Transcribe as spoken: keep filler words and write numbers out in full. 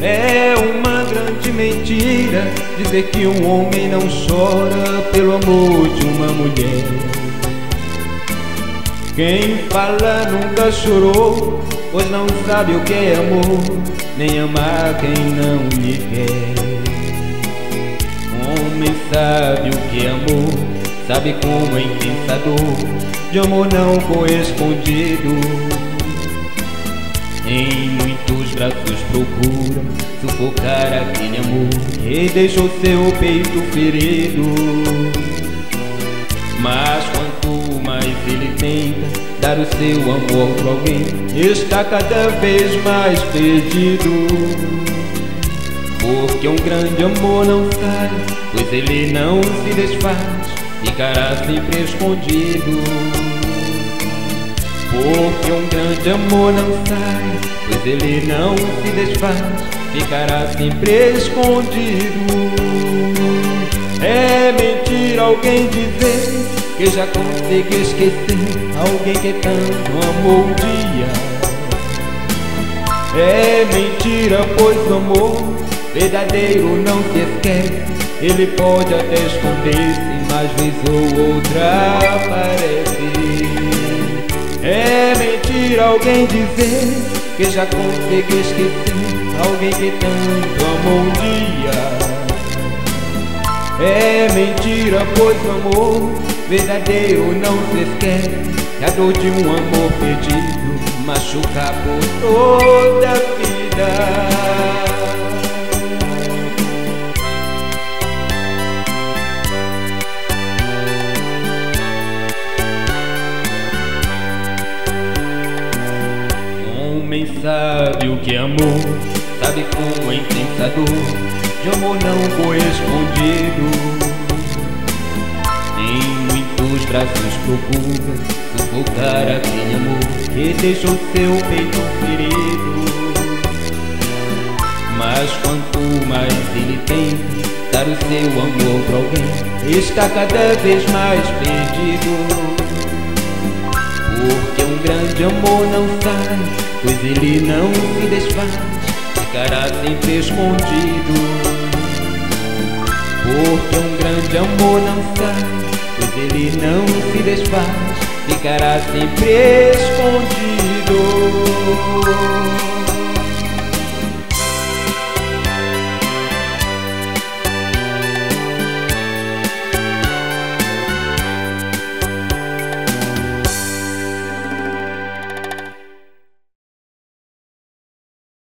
É uma grande mentira dizer que um homem não chora pelo amor de uma mulher. Quem fala nunca chorou, pois não sabe o que é amor, nem amar quem não lhe quer. Homem sabe o que é amor, sabe como é intensa dor de amor não correspondido. Em muitos braços procura sufocar aquele amor que deixou seu peito ferido. Mas quanto mais ele tenta dar o seu amor pra alguém, está cada vez mais perdido. Porque um grande amor não sai, pois ele não se desfaz, ficará sempre escondido. Porque um grande amor não sai, pois ele não se desfaz, ficará sempre escondido. É mentira alguém dizer que já conseguiu esquecer alguém que tanto amou um dia. É mentira, pois o amor verdadeiro não se esquece. Ele pode até esconder-se, mas vez ou outra aparece. É mentira alguém dizer que já conseguiu esquecer alguém que tanto amou um dia. É mentira, pois o amor verdadeiro não se esquece. A dor de um amor perdido machuca por toda a vida. Homem sabe o que é amor, sabe como é intensa dor de amor não correspondido. Em muitos braços procura sufocar aquele amor que deixou seu peito ferido. Mas quanto mais ele tenta dar o seu amor pra alguém, está cada vez mais perdido. Porque um grande amor não sai, pois ele não se desfaz, ficará sempre escondido. Porque um grande amor não sai, pois ele não se desfaz, ficará sempre escondido.